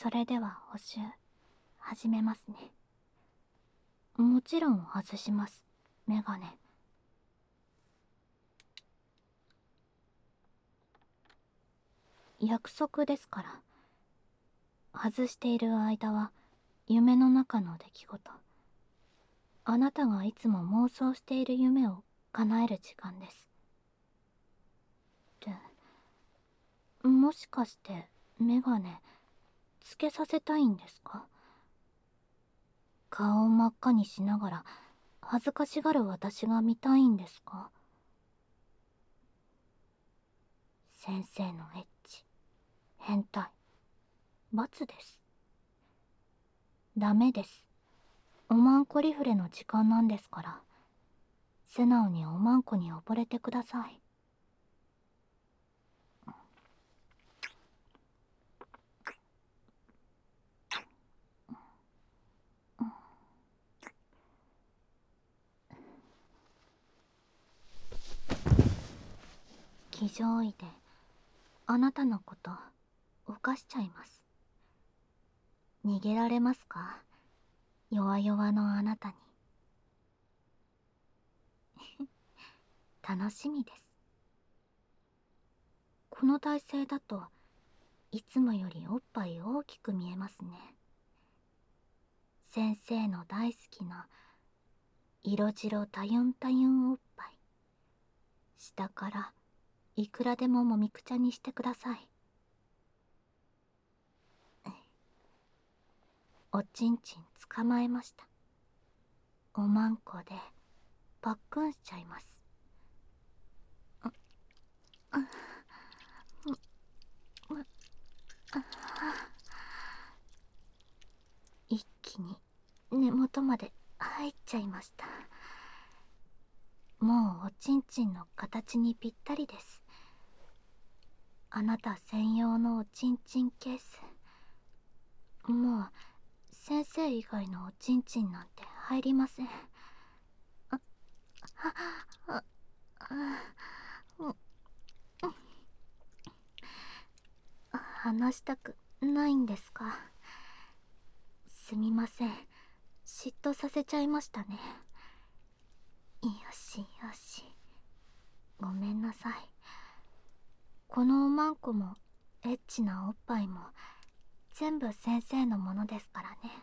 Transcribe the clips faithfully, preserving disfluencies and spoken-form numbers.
それでは補習始めますね。もちろん外します、メガネ。約束ですから。外している間は夢の中の出来事、あなたがいつも妄想している夢を叶える時間です。で、もしかしてメガネつけさせたいんですか？顔を真っ赤にしながら恥ずかしがる私が見たいんですか？先生のエッチ、変態、罰です。ダメです。おまんこリフレの時間なんですから、素直におまんこに溺れてください。気乗位であなたのこと犯しちゃいます。逃げられますか？弱々のあなたに。楽しみです。この体勢だといつもよりおっぱい大きく見えますね。先生の大好きな色白たゆんたゆんおっぱい、下からいくらでももみくちゃにしてください。おちんちん捕まえました。おまんこでパックンしちゃいます。一気に根元まで入っちゃいました。もうおちんちんの形にぴったりです。あなた専用のおちんちんケース。もう先生以外のおちんちんなんて入りません。あ、あ、あ、あ、話したくないんですか？すみません、嫉妬させちゃいましたね。よしよし、ごめんなさい。このおまんこもエッチなおっぱいも全部先生のものですからね。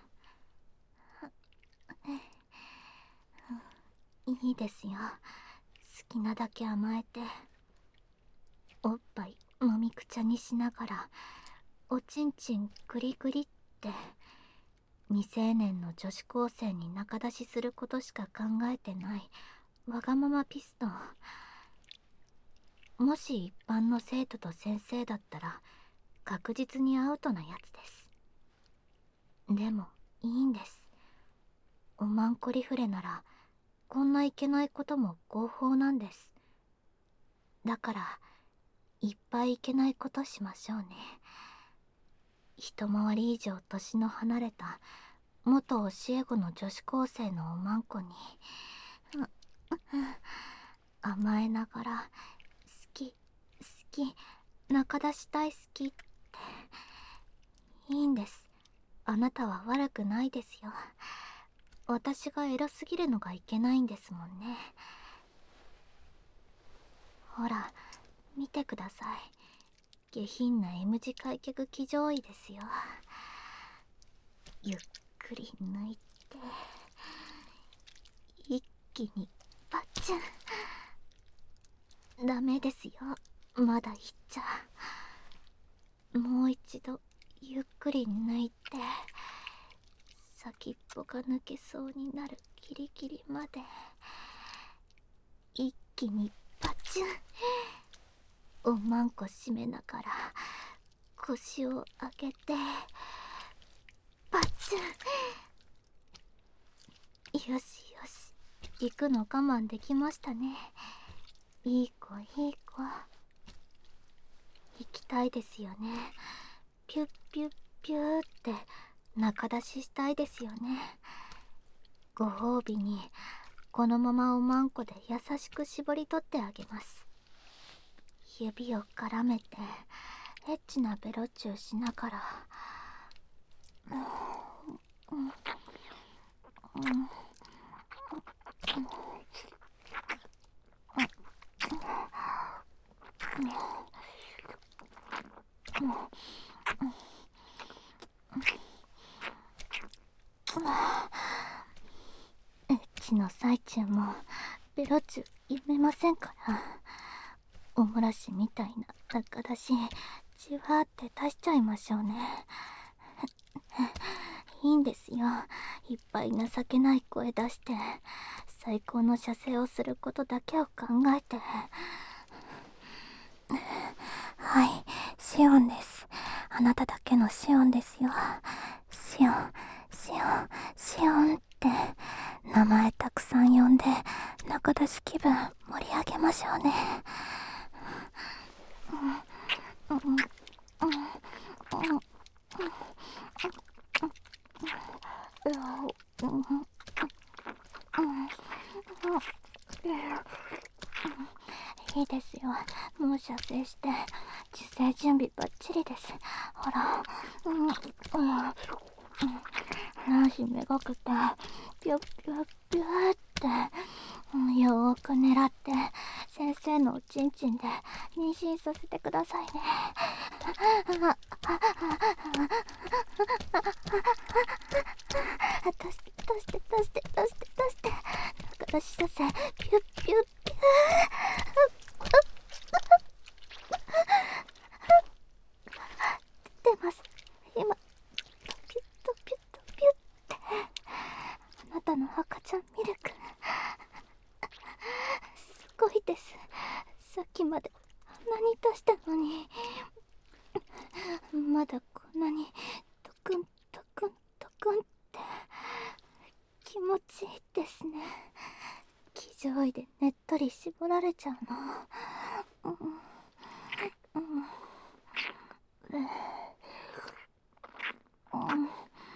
いいですよ、好きなだけ甘えて。おっぱいもみくちゃにしながらおちんちんグリグリって。未成年の女子高生に仲出しすることしか考えてないわがままピストン。もし一般の生徒と先生だったら確実にアウトなやつです。でもいいんです。おまんこリフレならこんないけないことも合法なんです。だからいっぱいいけないことしましょうね。一回り以上年の離れた元教え子の女子高生のおまんこに甘えながら好き好き、仲出し大好きって。いいんです、あなたは悪くないですよ。私がエロすぎるのがいけないんですもんね。ほら見てください、下品な M 字開脚騎乗位ですよ。ゆっくり抜いて一気にパッチュン。ダメですよ、まだいっちゃ。もう一度ゆっくり抜いて先っぽが抜けそうになるギリギリまで一気にパチュン。おまんこ締めながら腰を上げてパチュン。よしよし、行くの我慢できましたね。いい子いい子、行きたいですよね。ピュッピュッピューって仲出ししたいですよね。ご褒美にこのままおまんこで優しく絞り取ってあげます。指を絡めてエッチなベロチューしながらエッチの最中もベロチュ読めませんから。おもらしみたいな中出しじわーって出しちゃいましょうね。いいんですよ、いっぱい情けない声出して最高の射精をすることだけを考えて。はい、シオンです。あなただけのシオンですよ。シオン、シオン、シオンって名前たくさん呼んで中出し気分盛り上げましょうね。いいですよ、もう射精して受精準備バッチリです。ほら、うんうん、卵子めがけてピュッピュッピュッって、うん、よーく狙って先生のおちんちんで妊娠させてくださいね。出して出して出して出して出して中出しさせピュッピュッピュッ出ます今。ピュッとピュッとピュッってあなたの赤ちゃんミルクすごいです。さっきまであんなに出したのにまだこんなにトクントクントクンって気持ちいいですね。気上位でねっとり絞られちゃうの。うんうんうんうん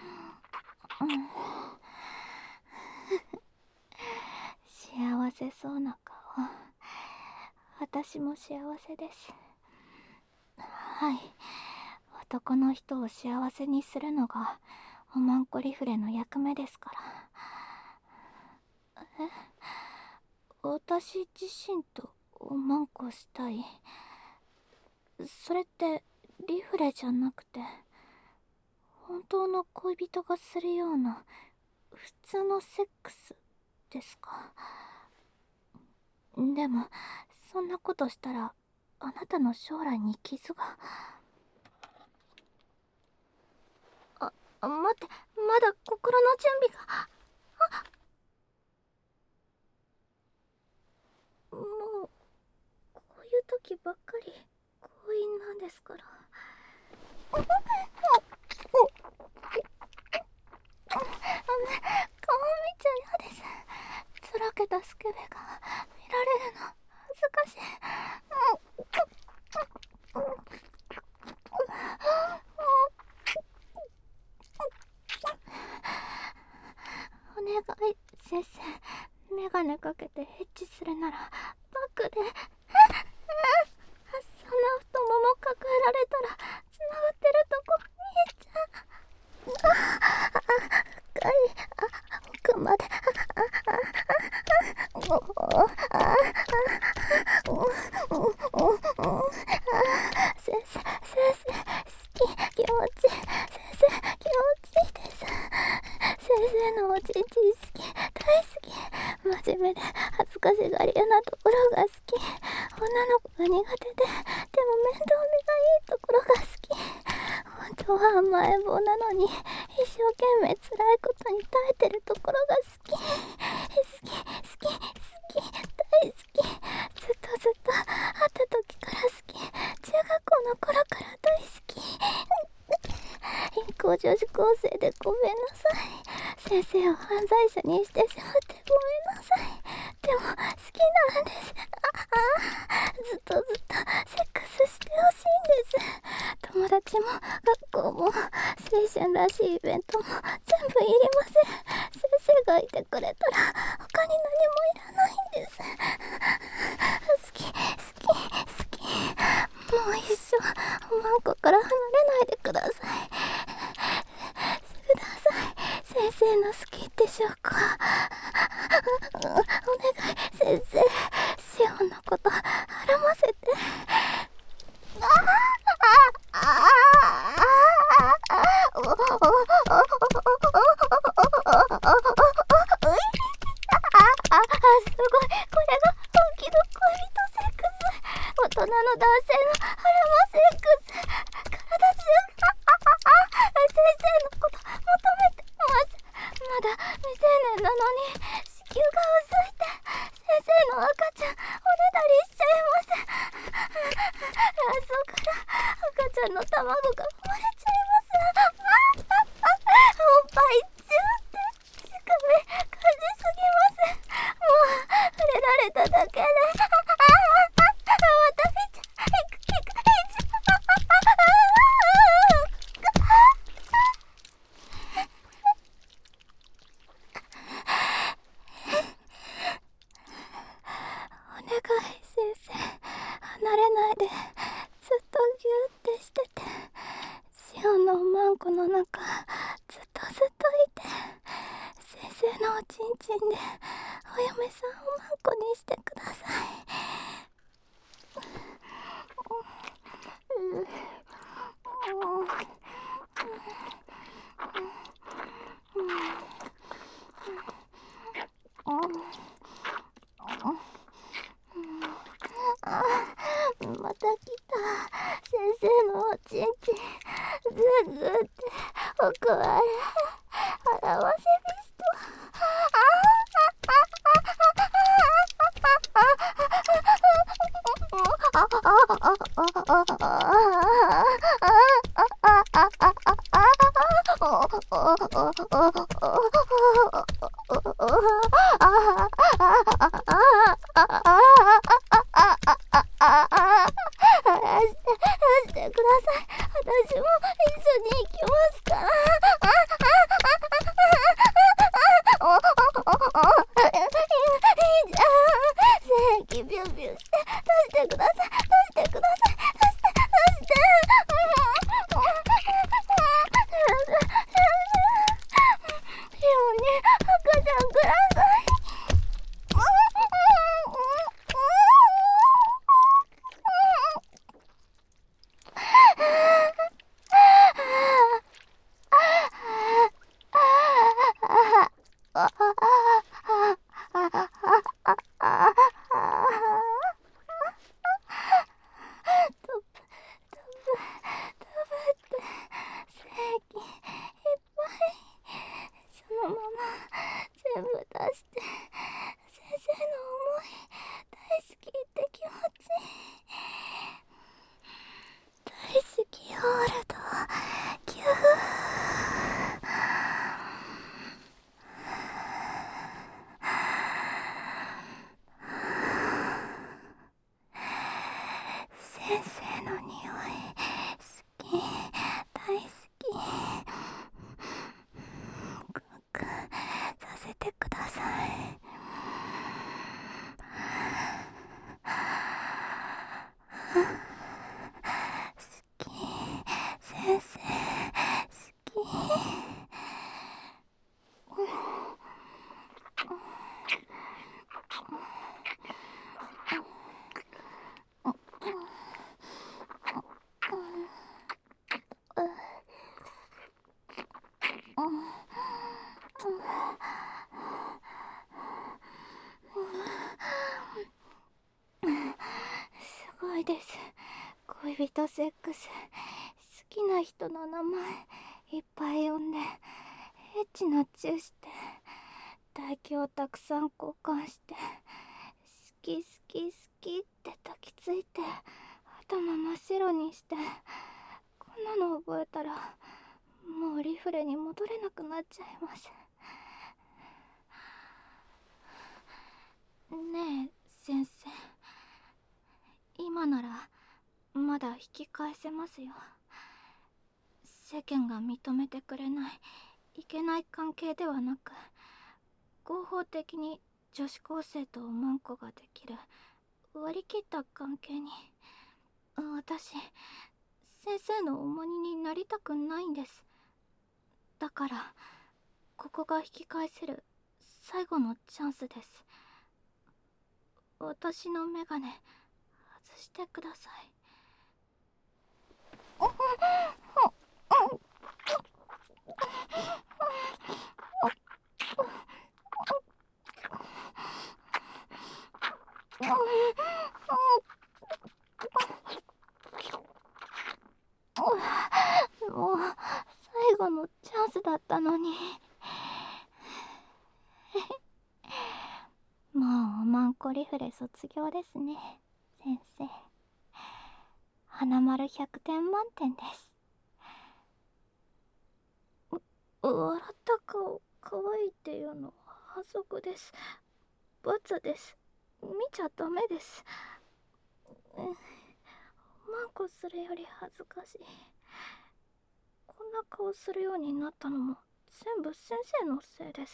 幸せそうな顔。私も幸せです。はい、男の人を幸せにするのがおまんこリフレの役目ですから。え、私自身とおまんこしたい。それってリフレじゃなくて本当の恋人がするような普通のセックスですか？でもそんなことしたらあなたの将来に傷が。あ、待って、まだ心の準備が。もうこういう時ばっかり強引なんですから。顔見ちゃ嫌です。つらけたスケベが見られるの恥ずかしい。お願い先生、メガネかけてエッチするならバックで。そんな太もも抱えられたらつながってるとこ見えちゃう。深い、あ、奥まで。先生、先生、好き、気持ちいい。先生、気持ちいいです。先生のおちんちん好き、大好き。真面目で恥ずかしがり屋なところが好き。女の子が苦手で、でも面倒見がいいところが好き。本当は甘えん坊なのに一生懸命辛いことに耐えてるところが好き。好き、好き、好き、大好き。ずっとずっと会った時から好き。中学校の頃から大好き。貧困女子高生でごめんなさい。先生を犯罪者にしてしまってごめんなさい。でも好きなんです。ああ、ずっとずっとセックスしてほしいんです。友達も学校も青春らしいイベントも全部いりません。先生がいてくれたら他に何もいらないんです。好き、好き、好き。もう一生おまんこから離れないでください。ください。 生の好きって証拠。お願い先生、シオンのことはらませて。ああああ、すごい。これが本気の恋人セックス。大人の男性のハラマセックス。体中、先生のこと求めてます。まだ未成年なのに子宮が薄いて、先生の赤ちゃんおねだりしちゃいます。卵巣から赤ちゃんの卵が生まれちゃいます。おっぱいチューって近め感じすぎます。もう触れられただけでまたひちひくひくひちお願い先生、離れないで。ずっとギューってしてて、シオンのおまんこの中ずっとずっといて、先生のおちんちんでお嫁さんをまんこにしてください。また来た。先生のおちんちんグーグーっておくわれ表せビスト。してください。私も一緒に行きますから。おおおおいいじゃん。正規ビュンビュンして出してください。出してください。出して出してシオンに赤ちゃんください。全部出して先生の思い大好きって気持ち大好きホールドキュー先生の匂い好き大好きグッグさせてください。好き先生好き。すごいです。恋人セックス。好きな人の名前いっぱい呼んでエッチなチューして唾液をたくさん交換して好き好き好きって抱きついて頭真っ白にして、こんなの覚えたらもうリフレに戻れなくなっちゃいます。ねえ先生、今ならまだ引き返せますよ。世間が認めてくれないいけない関係ではなく、合法的に女子高生とおまんこができる割り切った関係に。私先生の重荷になりたくないんです。だからここが引き返せる最後のチャンスです。私のメガネ外してください。もう最後のチャンスだったのに。もうおまんこリフレ卒業ですね、先生。花丸ひゃくてん満点です。笑った顔可愛いっていうのは反則です。罰です。見ちゃダメです。マンコするより恥ずかしい。こんな顔するようになったのも全部先生のせいです。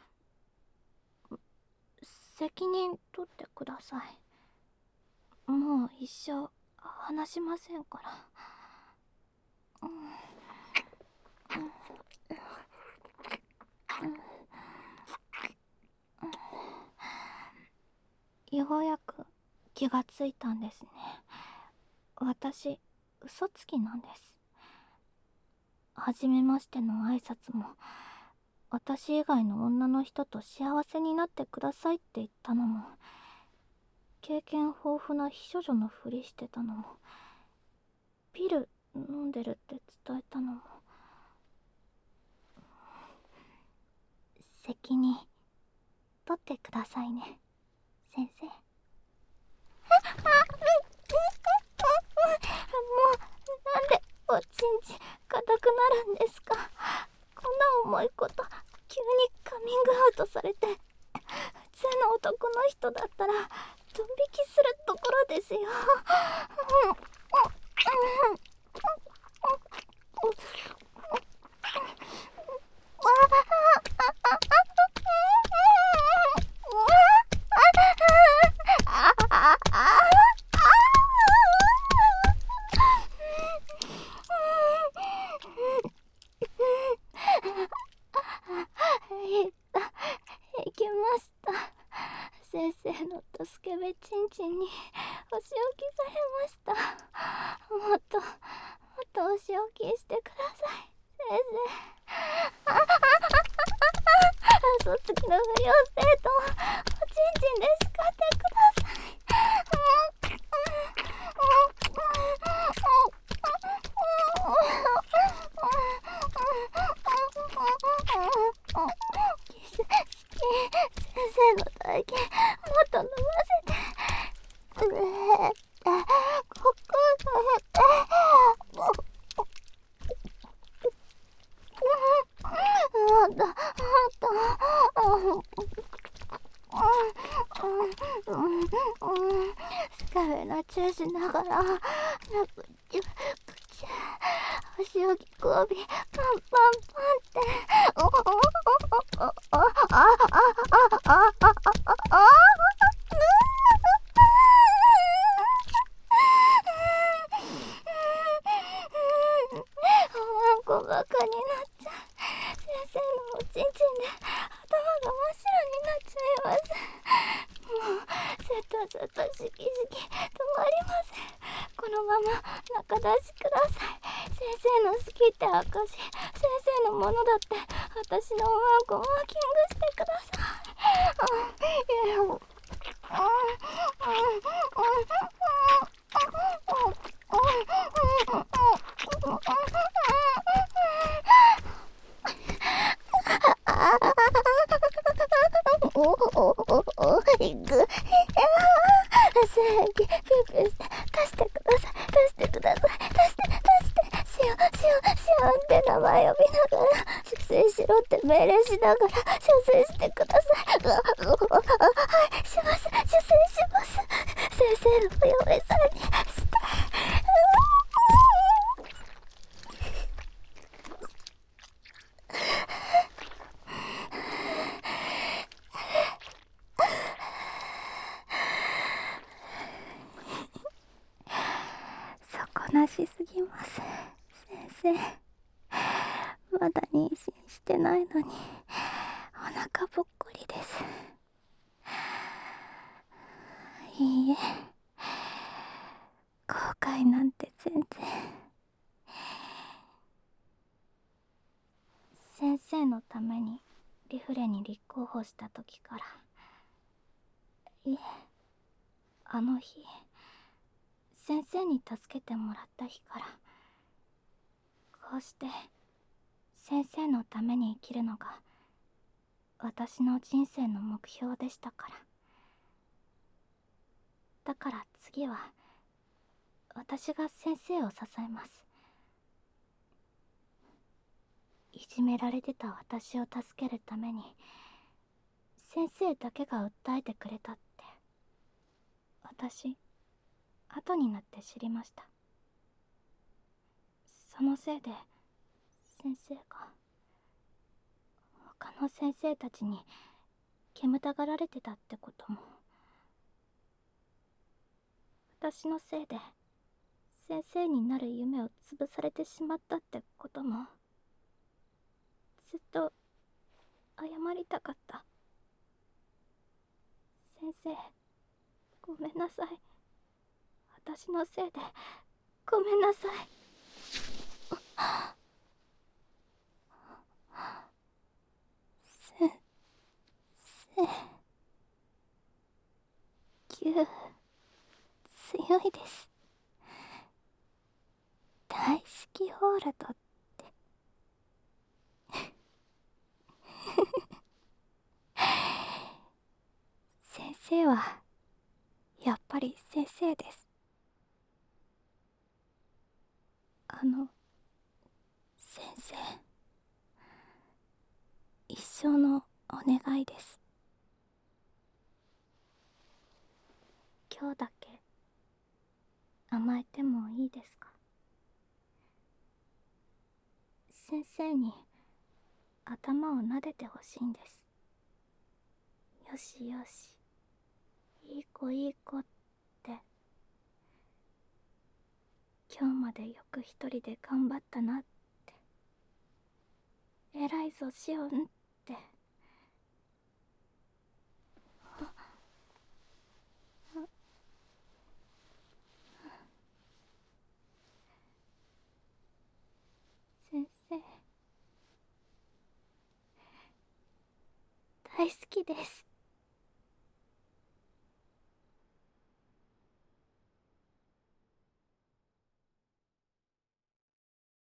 責任取ってください。もう一生話しませんから。ようやく気がついたんですね。私、嘘つきなんです。初めましての挨拶も、私以外の女の人と幸せになってくださいって言ったのも、経験豊富な秘書女のふりしてたのも、ピル飲んでるって伝えたのも、責任取ってくださいね、先生。もうなんでおちんち硬くなるんですか。こんな重いこと急にカミングアウトされて、普通の男の人だったらドン引きするところですよ。いきました。先生のスケベチンチンにお仕置きされました。もっともっとお仕置きしてください、先生。嘘つきの不良生徒をおちんちんで叱ってください。先生の体験もっと飲ませて。うえここもっともっとスカベなチューしながらラプチュ口お仕置き交尾パンパンパンっておおおおおあああああああおまんこバカになっちゃう。先生のおちんちんで頭が真っ白になっちゃいます。もうずっとずっとシキシキ止まりません。このまま中出しください。先生の好きって証、先生のものだって私のおまんこマーキングしてください。おおおおいく。さあピューピューして貸してください、貸してください、貸して貸して、しよしよしよって名前呼びながら、出世しろって命令しながら出世してください。うわうわはいします、出世します。先生のお嫁さんにして。底なしすぎます、先生。まだ妊娠してないのに腹ぽっこりです。いいえ、後悔なんて全然。先生のためにリフレに立候補した時から、いえ、あの日先生に助けてもらった日から、こうして先生のために生きるのが私の人生の目標でしたから。だから次は私が先生を支えます。いじめられてた私を助けるために先生だけが訴えてくれたって、私後になって知りました。そのせいで先生が他の先生たちに煙たがられてたってことも、私のせいで先生になる夢を潰されてしまったってことも、ずっと謝りたかった。先生、ごめんなさい。私のせいでごめんなさい。先生、ぎゅう強いです。大好きホールドって先生はやっぱり先生です。あの先生、一生のお願いです。今日だけ甘えてもいいですか？先生に頭を撫でてほしいんです。よしよし、いい子いい子って、今日までよく一人で頑張ったなって、偉いぞシオンって。先生、大好きです。